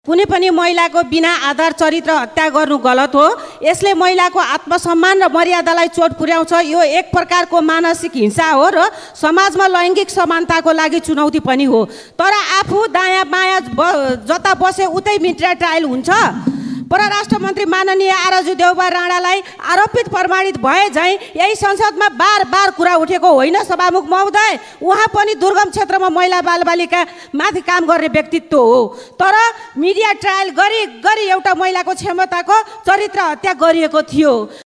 कुनै पनि महिलाको बिना आधार चरित्र हत्या गर्नु गलत हो। यसले महिलाको आत्मसम्मान र मर्यादालाई चोट पुर्याउँछ। यो एक प्रकारको मानसिक हिंसा हो र समाजमा लैङ्गिक समानताको लागि चुनौती पनि हो। तर आफू दायाँ बायाँ जता बसे उतै मिडिया ट्रायल हुन्छ। परराष्ट्र मन्त्री माननीय आरजु देउबा राणालाई आरोपित प्रमाणित भए झैँ यही संसदमा बार बार कुरा उठेको होइन सभामुख महोदय। उहाँ पनि दुर्गम क्षेत्रमा महिला बालबालिका माथि काम गर्ने व्यक्तित्व हो। तर मिडिया ट्रायल गरी गरी एउटा महिलाको क्षमताको चरित्र हत्या गरिएको थियो।